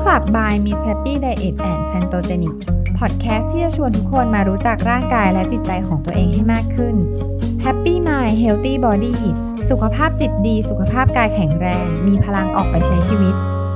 Club by Miss Happy Diet and Pantogenic พอดแคสต์ที่จะชวนทุกคนมารู้จักร่างกายและจิตใจของตัวเองให้มากขึ้น Happy Mind Healthy Body สุขภาพจิตดีสุขภาพกายแข็งแรงมีพลังออกไปใช้ชีวิต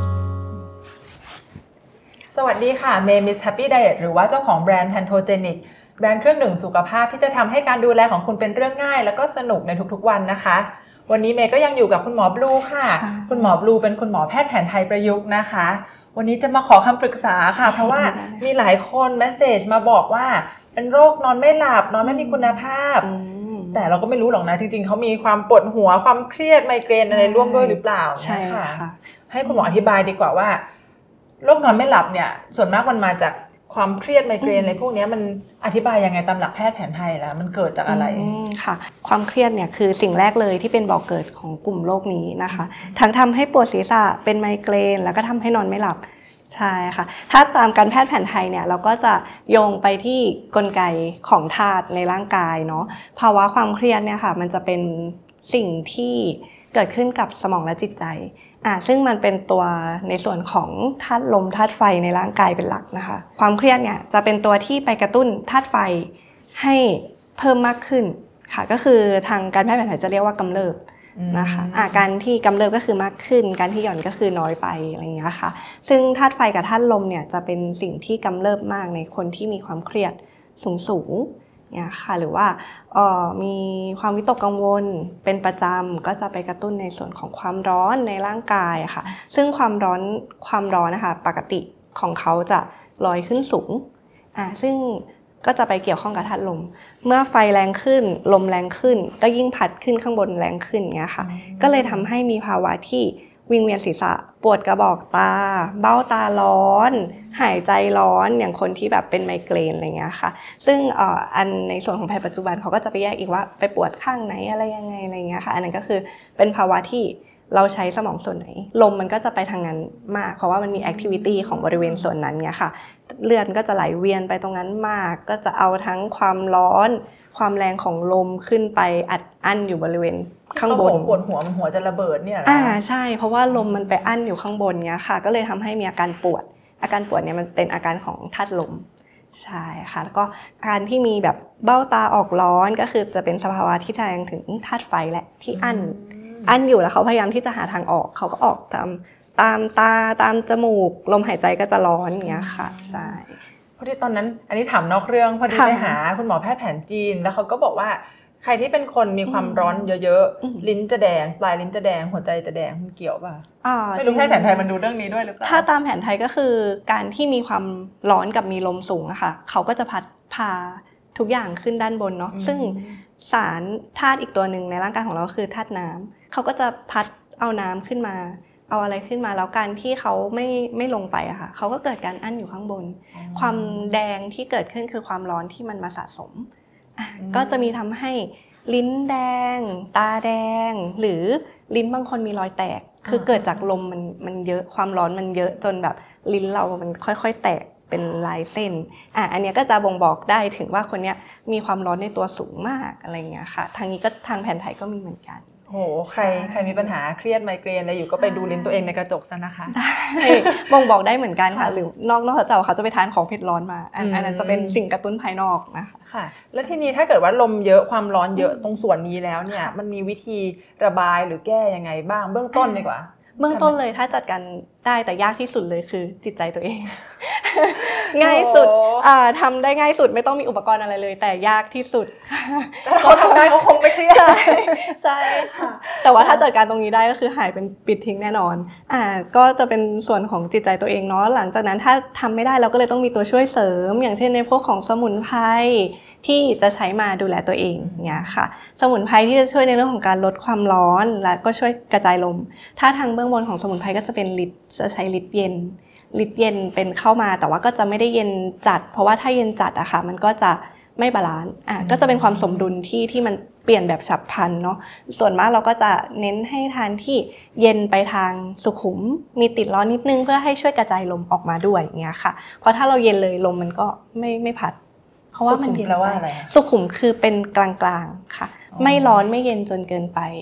สวัสดีค่ะเมย์ Miss Happy Diet หรือว่าเจ้าของแบรนด์ Pantogenic แบรนด์เครื่องดื่มสุขภาพที่จะทำให้การดูแลของคุณเป็นเรื่องง่ายแล้วก็สนุกในทุกๆวันนะคะวันนี้เมย์ก็ยังอยู่กับคุณหมอบลูค่ะคุณหมอบลูเป็นคุณหมอแพทย์แผนไทยประยุกต์นะคะวันนี้จะมาขอคำปรึกษาค่ะเพราะว่ามีหลายคนเมสเสจมาบอกว่าเป็นโรคนอนไม่หลับนอนไม่มีคุณภาพแต่เราก็ไม่รู้หรอกนะจริงๆเขามีความปวดหัวความเครียดไมเกรนอะไรร่วมด้วยหรือเปล่าใช่ค่ะให้คุณหมออธิบายดีกว่าว่าโรคนอนไม่หลับเนี่ยส่วนมากมันมาจากความเครียดไมเกรนอะไรพวกนี้มันอธิบายยังไงตามหลักแพทย์แผนไทยแล้วมันเกิดจากอะไรค่ะความเครียดเนี่ยคือสิ่งแรกเลยที่เป็นบ่อกเกิดของกลุ่มโรคนี้นะคะทั้งทำให้ปวดศีรษะเป็นไมเกรนแล้วก็ทำให้นอนไม่หลับใช่ค่ะถ้าตามการแพทย์แผนไทยเนี่ยเราก็จะโยงไปที่กลไกของธาตุในร่างกายเนาะภาวะความเครียดเนี่ยค่ะมันจะเป็นสิ่งที่เกิดขึ้นกับสมองและจิตใจซึ่งมันเป็นตัวในส่วนของธาตุลมธาตุไฟในร่างกายเป็นหลักนะคะความเครียดเนี่ยจะเป็นตัวที่ไปกระตุ้นธาตุไฟให้เพิ่มมากขึ้นค่ะก็คือทางการแพทย์แผนไทยจะเรียกว่ากำเริบนะคะการที่กำเริบก็คือมากขึ้นการที่หย่อนก็คือน้อยไปอะไรอย่างเงี้ยค่ะซึ่งธาตุไฟกับธาตุลมเนี่ยจะเป็นสิ่งที่กำเริบมากในคนที่มีความเครียดสูงเนี่ยค่ะหรือว่ามีความวิตกกังวลเป็นประจำก็จะไปกระตุ้นในส่วนของความร้อนในร่างกายค่ะซึ่งความร้อนนะคะปกติของเขาจะลอยขึ้นสูงซึ่งก็จะไปเกี่ยวข้องกับธาตุลมเมื่อไฟแรงขึ้นลมแรงขึ้นก็ยิ่งพัดขึ้นข้างบนแรงขึ้นเงี้ยค่ะก็เลยทำให้มีภาวะที่วิงเวียนศีรษะปวดกระบอกตาเบ้าตาร้อนหายใจร้อนอย่างคนที่แบบเป็นไมเกรนอะไรเงี้ยค่ะซึ่งอันในส่วนของแพทย์ปัจจุบันเขาก็จะไปแยกอีกว่าไปปวดข้างไหนอะไรยังไงอะไรเงี้ยค่ะอันนั้นก็คือเป็นภาวะที่เราใช้สมองส่วนไหนลมมันก็จะไปทางนั้นมากเพราะว่ามันมีแอคทิวิตี้ของบริเวณส่วนนั้นเงี้ยค่ะเลือดก็จะไหลเวียนไปตรงนั้นมากก็จะเอาทั้งความร้อนความแรงของลมขึ้นไปอัดอั้นอยู่บริเวณข้างบนปวดหัวจะระเบิดเนี่ยใช่เพราะว่าลมมันไปอั้นอยู่ข้างบนเงี้ยค่ะก็เลยทำให้มีอาการปวดเนี่ยมันเป็นอาการของธาตุลมใช่ค่ะแล้วก็การที่มีแบบเบ้าตาออกร้อนก็คือจะเป็นสภาวะที่แสดงถึงธาตุไฟแหละที่อั้นอยู่แล้วเขาพยายามที่จะหาทางออกเขาก็ออกตามตาตามจมูกลมหายใจก็จะร้อนอย่างเงี้ยค่ะใช่พอดีตอนนั้นอันนี้ถามนอกเรื่องพอดีไปหาคุณหมอแพทย์แผนจีนแล้วเขาก็บอกว่าใครที่เป็นคนมีความร้อนเยอะๆลิ้นจะแดงปลายลิ้นจะแดงหัวใจจะแดงมันเกี่ยวป่ะไม่รู้แพทย์แผนไทยมันดูเรื่องนี้ด้วยหรือเปล่าถ้าตามแผนไทยก็คือการที่มีความร้อนกับมีลมสูงอะค่ะเขาก็จะพัดพาทุกอย่างขึ้นด้านบนเนาะซึ่งสารธาตุอีกตัวหนึ่งในร่างกายของเราคือธาตุน้ำเขาก็จะพัดเอาน้ำขึ้นมาเอาอะไรขึ้นมาแล้วการที่เขาไม่ลงไปอะค่ะเขาก็เกิดการอั้นอยู่ข้างบนความแดงที่เกิดขึ้นคือความร้อนที่มันมาสะสมก็จะมีทำให้ลิ้นแดงตาแดงหรือลิ้นบางคนมีรอยแตกคือเกิดจากลมมันเยอะความร้อนมันเยอะจนแบบลิ้นเรามันค่อยๆแตกเป็นลายเส้นอันนี้ก็จะบ่งบอกได้ถึงว่าคนนี้มีความร้อนในตัวสูงมากอะไรเงี้ยค่ะทางนี้ก็ทางแผนไทยก็มีเหมือนกันโหใครมีปัญหาเครียดไมเกรนอะไรอยู่ก็ไปดูลิ้นตัวเองในกระจกซะนะคะบ่งบอกได้เหมือนกันค่ะหรือนอกจากเขาจะไปทานของเผ็ดร้อนมาอันนั้นจะเป็นสิ่งกระตุ้นภายนอกนะคะค่ะแล้วทีนี้ถ้าเกิดว่าลมเยอะความร้อนเยอะตรงส่วนนี้แล้วเนี่ยมันมีวิธีระบายหรือแก้ยังไงบ้างเบื้องต้นดีกว่าเบื้องต้นเลยถ้าจัดการได้แต่ยากที่สุดเลยคือจิตใจตัวเองง่ายสุดทำได้ง่ายสุดไม่ต้องมีอุปกรณ์อะไรเลยแต่ยากที่สุดแต่เขาทำได้เขาคงไม่เครียดใช่ค่ะแต่ว่าถ้าจัดการตรงนี้ได้ก็คือหายเป็นปิดทิ้งแน่นอนก็จะเป็นส่วนของจิตใจตัวเองเนาะหลังจากนั้นถ้าทำไม่ได้เราก็เลยต้องมีตัวช่วยเสริมอย่างเช่นในพวกของสมุนไพรที่จะใช้มาดูแลตัวเองเนี่ยค่ะสมุนไพรที่จะช่วยในเรื่องของการลดความร้อนและก็ช่วยกระจายลมถ้าทางเบื้องบนของสมุนไพรก็จะเป็นฤทธิ์จะใช้ฤทธิ์เย็นเป็นเข้ามาแต่ว่าก็จะไม่ได้เย็นจัดเพราะว่าถ้าเย็นจัดอะค่ะมันก็จะไม่บาลานซ์ก็จะเป็นความสมดุลที่มันเปลี่ยนแบบฉับพลันเนาะส่วนมากเราก็จะเน้นให้ทานที่เย็นไปทางสุขุมมีติดร้อนนิดนึงเพื่อให้ช่วยกระจายลมออกมาด้วยอย่างเงี้ยค่ะเพราะถ้าเราเย็นเลยลมมันก็ไม่พัดเพราะว่ามันเย็นแล้วว่าอะไรสุขุมคือเป็นกลางๆค่ะไม่ร้อนไม่เย็นจนเกินไป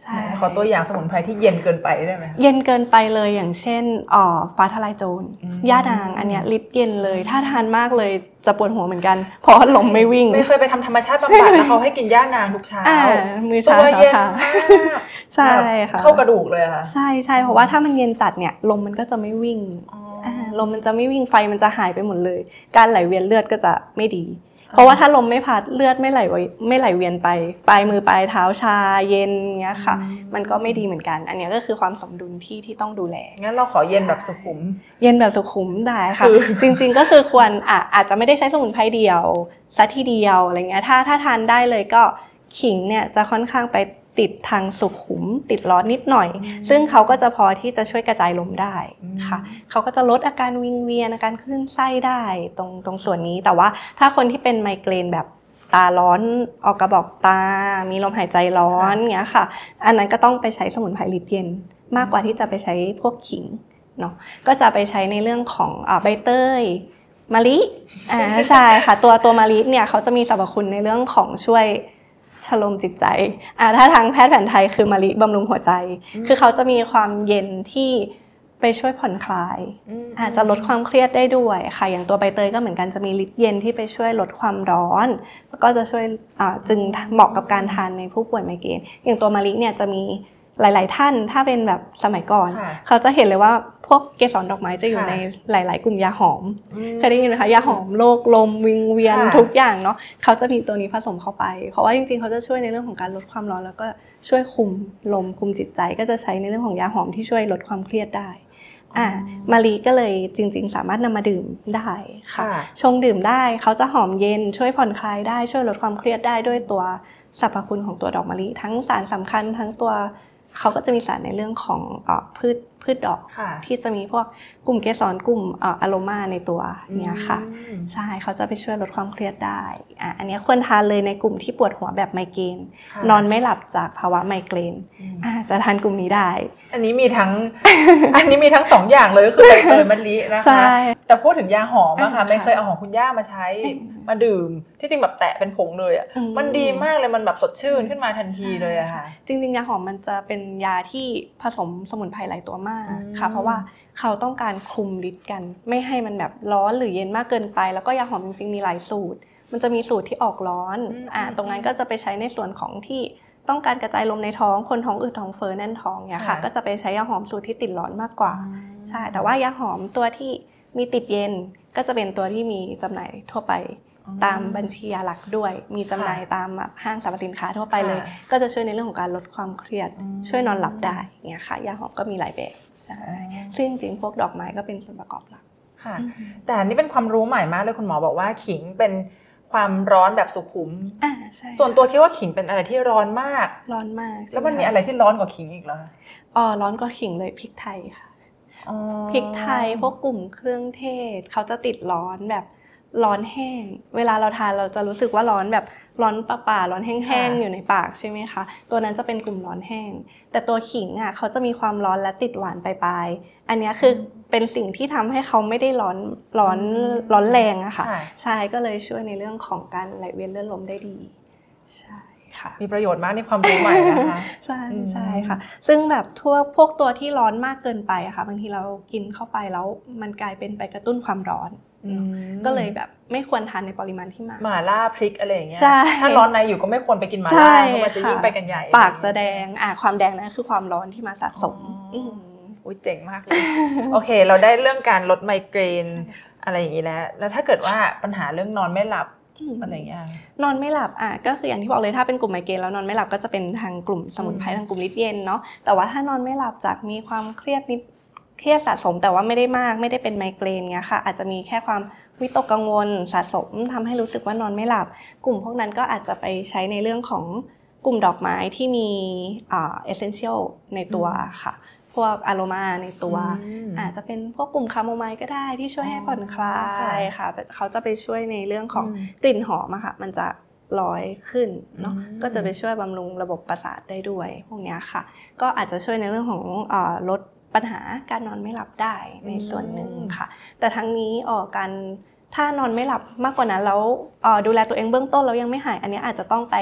ใช่ขอตัวอย่างสมุนไพรที่เย็นเกินไปได้ไหมเย็นเกินไปเลยอย่างเช่นฟ้าทลายโจรย่านางอันเนี้ยฤทธิ์เย็นเลยถ้าทานมากเลยจะปวดหัวเหมือนกันเพราะลมไม่วิ่งไม่เคยไปทำธรรมชาติบำบัดแล้วเขาให้กินย่านางทุกเช้ามือเช้าตัวเย็นมากใช่ค่ะเข้ากระดูกเลยค่ะใช่เพราะว่าถ้ามันเย็นจัดเนี่ยลมมันก็จะไม่วิ่งลมมันจะไม่วิ่งไฟมันจะหายไปหมดเลยการไหลเวียนเลือดก็จะไม่ดีเพราะว่าถ้าลมไม่พัดเลือดไม่ไหลเวียนไปปลายมือปลายเท้าชาเย็นเงี้ยค่ะมันก็ไม่ดีเหมือนกันอันนี้ก็คือความสมดุลที่ต้องดูแลงั้นเราขอเย็นแบบสุขุมเย็นแบบสุขุมได้ค่ะจริงๆก็คือควรอาจจะไม่ได้ใช้สมุนไพรเดียวซะทีเดียวอะไรเงี้ยถ้าทานได้เลยก็ขิงเนี่ยจะค่อนข้างไปติดทางสุขุมติดร้อนนิดหน่อยซึ่งเขาก็จะพอที่จะช่วยกระจายลมได้ค่ะเขาก็จะลดอาการวิงเวียนอาการคลื่นไส้ได้ตรงส่วนนี้แต่ว่าถ้าคนที่เป็นไมเกรนแบบตาร้อนออกกระบอกตามีลมหายใจร้อนเงี้ยค่ะอันนั้นก็ต้องไปใช้สมุนไพรฤทธิ์เย็นมากกว่าที่จะไปใช้พวกขิงเนาะก็จะไปใช้ในเรื่องของใบเตยมะลิใช่ค่ะตัวมะลิเนี่ยเขาจะมีสรรพคุณในเรื่องของช่วยชโลมจิตใจถ้าทางแพทย์แผนไทยคือมะลิบำรุงหัวใจคือเขาจะมีความเย็นที่ไปช่วยผ่อนคลายอาจจะลดความเครียดได้ด้วยค่ะอย่างตัวใบเตยก็เหมือนกันจะมีฤทธิ์เย็นที่ไปช่วยลดความร้อนแล้วก็จะช่วยจึงเหมาะกับการทานในผู้ป่วยไมเกรนอย่างตัวมะลิเนี่ยจะมีหลายๆท่านถ้าเป็นแบบสมัยก่อนเขาจะเห็นเลยว่าพวกเกสรดอกไม้จะอยู่ในหลายๆกลุ่มยาหอมเคยได้ยินไหมคะยาหอมโรคลมวิงเวียนทุกอย่างเนาะเขาจะมีตัวนี้ผสมเข้าไปเพราะว่าจริงๆเขาจะช่วยในเรื่องของการลดความร้อนแล้วก็ช่วยคุมลมคุมจิตใจก็จะใช้ในเรื่องของยาหอมที่ช่วยลดความเครียดได้มะลิก็เลยจริงๆสามารถนำมาดื่มได้ค่ะชงดื่มได้เขาจะหอมเย็นช่วยผ่อนคลายได้ช่วยลดความเครียดได้ด้วยตัวสรรพคุณของตัวดอกมะลิทั้งสารสำคัญทั้งตัวเขาก็จะมีสารในเรื่องของพืชดอกที่จะมีพวกกลุ่มเกสรกลุ่มอะโรมาในตัวเนี่ยค่ะใช่เขาจะไปช่วยลดความเครียดได้อันนี้ควรทานเลยในกลุ่มที่ปวดหัวแบบไมเกรนนอนไม่หลับจากภาวะไมเกรนจะทานกลุ่มนี้ได้อันนี้มีทั้ง2อย่างเลยก็คือใบเตยมะลินะคะแต่พูดถึงยาหอมอะค่ะไม่เคยเอาของคุณย่ามาใช้มาดื่มที่จริงแบบแตะเป็นผงเลยอะมันดีมากเลยมันแบบสดชื่นขึ้นมาทันทีเลยอะค่ะจริงๆยาหอมมันจะเป็นยาที่ผสมสมุนไพรหลายตัวมากค่ะเพราะว่าเขาต้องการคุมฤทธิ์กันไม่ให้มันแบบร้อนหรือเย็นมากเกินไปแล้วก็ยาหอมจริงๆมีหลายสูตรมันจะมีสูตรที่ออกร้อนตรงนั้นก็จะไปใช้ในส่วนของที่ต้องการกระจายลมในท้องคนท้องอืดท้องเฟ้อแน่นท้องเนี่ยค่ะก็จะไปใช้ยาหอมสูตรที่ติดร้อนมากกว่าใช่แต่ว่ายาหอมตัวที่มีติดเย็นก็จะเป็นตัวที่มีจำหน่ายทั่วไปตามบัญชียาหลักด้วยมีจำหน่ายตามห้างสรรพสินค้าทั่วไปเลยก็จะช่วยในเรื่องของการลดความเครียดช่วยนอนหลับได้เนี่ยค่ะยาหอมก็มีหลายแบบใช่ซึ่งจริงพวกดอกไม้ก็เป็นส่วนประกอบหลักค่ะแต่นี่เป็นความรู้ใหม่มากเลยคุณหมอบอกว่าขิงเป็นความร้อนแบบสุขุมส่วนตัวคิดว่าขิงเป็นอะไรที่ร้อนมากแล้วมันมีอะไรที่ร้อนกว่าขิงอีกเหรอร้อนกว่าขิงเลยพริกไทยค่ะพริกไทยพวกกลุ่มเครื่องเทศเขาจะติดร้อนแบบร้อนแห้งเวลาเราทานเราจะรู้สึกว่าร้อนแบบร้อนป่าร้อนแห้งๆอยู่ในปากใช่ไหมคะตัวนั้นจะเป็นกลุ่มร้อนแห้งแต่ตัวขิงอ่ะเขาจะมีความร้อนและติดหวานปลายๆอันนี้คือเป็นสิ่งที่ทำให้เขาไม่ได้ร้อนแรงอะค่ะใช่ก็เลยช่วยในเรื่องของการไหลเวียนเลือดลมได้ดีใช่ค่ะมีประโยชน์มากในความรู้ใหม่นะคะใช่ค่ะซึ่งแบบพวกตัวที่ร้อนมากเกินไปอะค่ะบางทีเรากินเข้าไปแล้วมันกลายเป็นไปกระตุ้นความร้อนก็เลยแบบไม่ควรทานในปริมาณที่มากหม่าล่าพริกอะไรอย่างเงี้ยถ้าร้อนในอยู่ก็ไม่ควรไปกินหม่าล่าเพราะมันจะยิ่งไปกันใหญ่ปากจะแดงความแดงนั้นคือความร้อนที่มาสะสมอุ้ยเจ๋งมากเลยโอเคเราได้เรื่องการลดไมเกรนอะไรอย่างนี้แล้วถ้าเกิดว่าปัญหาเรื่องนอนไม่หลับอะไรอย่างเงี้ยนอนไม่หลับก็คืออย่างที่บอกเลยถ้าเป็นกลุ่มไมเกรนแล้วนอนไม่หลับก็จะเป็นทางกลุ่มสมุนไพรทางกลุ่มฤทธิ์เย็นเนาะแต่ว่าถ้านอนไม่หลับจากมีความเครียดสะสมแต่ว่าไม่ได้มากไม่ได้เป็นไมเกรนเงี้ยค่ะอาจจะมีแค่ความวิตกกังวลสะสมทำให้รู้สึกว่านอนไม่หลับกลุ่มพวกนั้นก็อาจจะไปใช้ในเรื่องของกลุ่มดอกไม้ที่มีessential ในตัวค่ะพวกอะโรมาในตัวอาจจะเป็นพวกกลุ่มคาโมไมล์ก็ได้ที่ช่วยให้ผ่อนคลายค่ะเขาจะไปช่วยในเรื่องของกลิ่นหอมอะค่ะมันจะลอยขึ้นเนาะก็จะไปช่วยบำรุงระบบประสาทได้ด้วยพวกนี้ค่ะก็อาจจะช่วยในเรื่องของลดปัญหาการนอนไม่หลับได้ในส่วนหนึ่งค่ะแต่ทั้งนี้ถ้านอนไม่หลับมากกว่านั้นแล้วดูแลตัวเองเบื้องต้นแล้วยังไม่หายอันนี้อาจจะต้องไป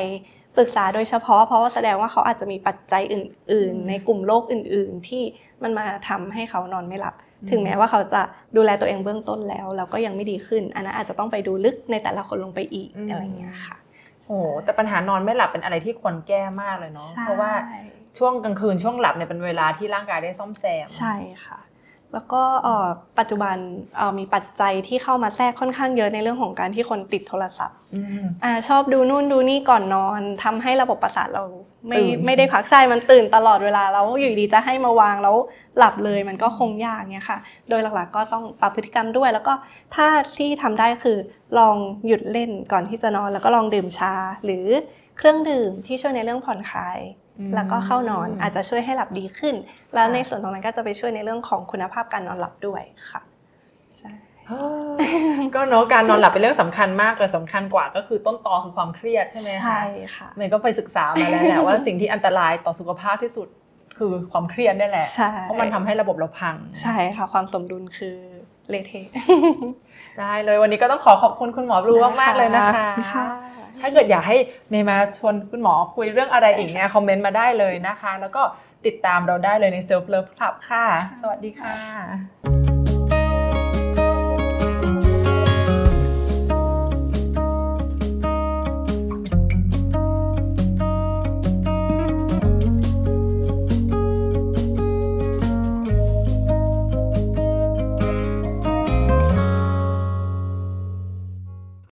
ปรึกษาโดยเฉพาะเพราะว่าแสดงว่าเขาอาจจะมีปัจจัยอื่นๆในกลุ่มโรคอื่นๆที่มันมาทำให้เขานอนไม่หลับถึงแม้ว่าเขาจะดูแลตัวเองเบื้องต้นแล้วก็ยังไม่ดีขึ้นอันนั้นอาจจะต้องไปดูลึกในแต่ละคนลงไปอีกอะไรเงี้ยค่ะโอ้แต่ปัญหานอนไม่หลับเป็นอะไรที่ควรแก้มากเลยเนาะเพราะว่าช่วงกลางคืนช่วงหลับเนี่ยเป็นเวลาที่ร่างกายได้ซ่อมแซมใช่ค่ะแล้วก็ปัจจุบันมีปัจจัยที่เข้ามาแทรกค่อนข้างเยอะในเรื่องของการที่คนติดโทรศัพท์ชอบดูนู่นดูนี่ก่อนนอนทำให้ระบบประสาทเราไม่ได้พักใช่มันตื่นตลอดเวลาแล้วอยู่ดีจะให้มาวางแล้วหลับเลยมันก็คงยากเนี่ยค่ะโดยหลักๆก็ต้องปรับพฤติกรรมด้วยแล้วก็ถ้าที่ทำได้คือลองหยุดเล่นก่อนที่จะนอนแล้วก็ลองดื่มชาหรือเครื่องดื่มที่ช่วยในเรื่องผ่อนคลายแล้วก็เข้านอนอาจจะช่วยให้หลับดีขึ้นแล้วในส่วนตรงนั้นก็จะไปช่วยในเรื่องของคุณภาพการนอนหลับด้วยค่ะใช่ก็เนาะการนอนหลับเป็นเรื่องสำคัญมากแต่สำคัญกว่าก็คือต้นตอคือความเครียดใช่ไหมคะใช่ค่ะเมย์ก็ไปศึกษามาแล้วแหละว่าสิ่งที่อันตรายต่อสุขภาพที่สุดคือความเครียดนี่แหละเพราะมันทำให้ระบบเราพังใช่ค่ะความสมดุลคือเละเทะได้เลยวันนี้ก็ต้องขอบคุณคุณหมอบลูมากๆเลยนะคะถ้าเกิดอยากให้เมย์มาชวนคุณหมอคุยเรื่องอะไรอีกเนี่ยคอมเมนต์มาได้เลยนะคะแล้วก็ติดตามเราได้เลยใน Self Love Club ค่ะสวัสดีค่ะ